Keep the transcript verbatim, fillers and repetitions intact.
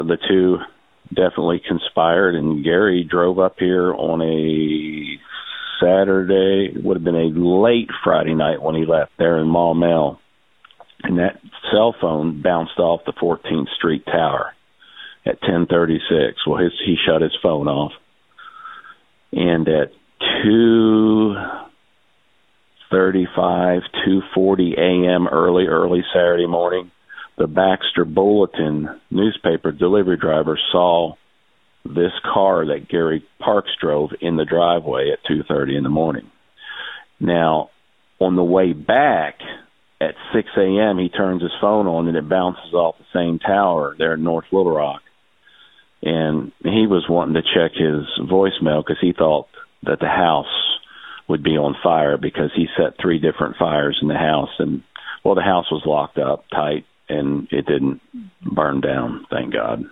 The two definitely conspired, and Gary drove up here on a Saturday. It would have been a late Friday night when he left there in Maumelle. And that cell phone bounced off the fourteenth Street Tower at ten thirty-six. Well, his, he shut his phone off. And at two thirty-five, two forty a.m. early, early Saturday morning, the Baxter Bulletin newspaper delivery driver saw this car that Gary Parks drove in the driveway at two thirty in the morning. Now, on the way back at six a.m., he turns his phone on and it bounces off the same tower there in North Little Rock. And he was wanting to check his voicemail because he thought that the house would be on fire because he set three different fires in the house. And, well, the house was locked up tight and it didn't burn down, thank God.